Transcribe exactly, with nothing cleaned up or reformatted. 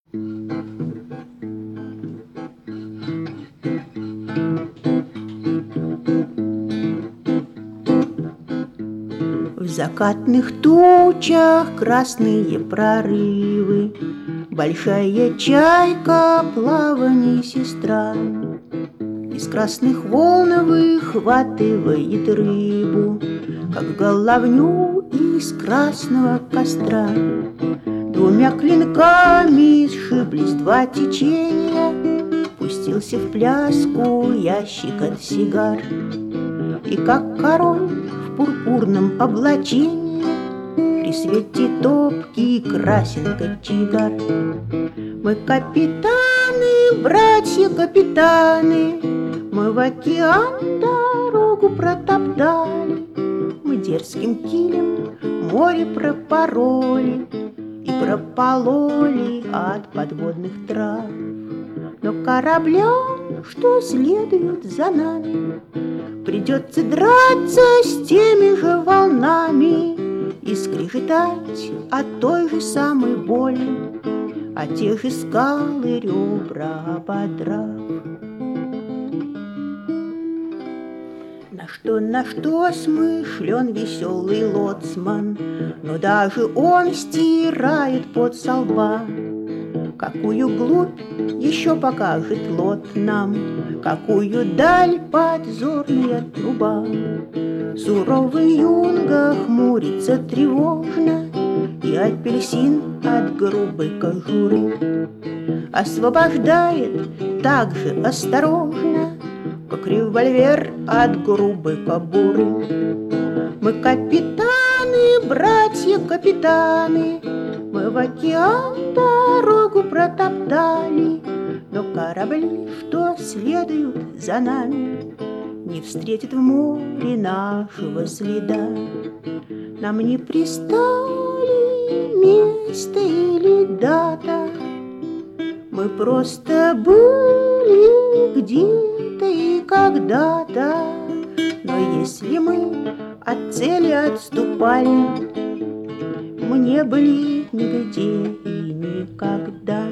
В закатных тучах красные прорывы, большая чайка, плавание сестра. Из красных волн выхватывает рыбу, как головню из красного костра. Двумя клинками сшиблись два течения, пустился в пляску ящик от сигар. И как король в пурпурном облачении при свете топки красен кочегар. Мы капитаны, братья-капитаны, мы в океан дорогу протоптали, мы дерзким килем море пропороли и пропололи от подводных трав. Но кораблям, что следуют за нами, придется драться с теми же волнами и скрежетать от той же самой боли, а те же скалы ребра ободрав. На что, на что смышлен веселый лоцман, но даже он стирает пот со лба. Какую глубь еще покажет лот нам, какую даль подзорная труба. Суровый юнга хмурится тревожно, и апельсин от грубой кожуры освобождает так же осторожно, как револьвер от грубой кобуры. Мы капитаны, братья-капитаны, мы в океан дорогу протоптали, но корабли, что следуют за нами, не встретят в море нашего следа. Нам не пристали место или дата, мы просто были где-то и когда-то. Но если мы от цели отступали, мы не были нигде и никогда.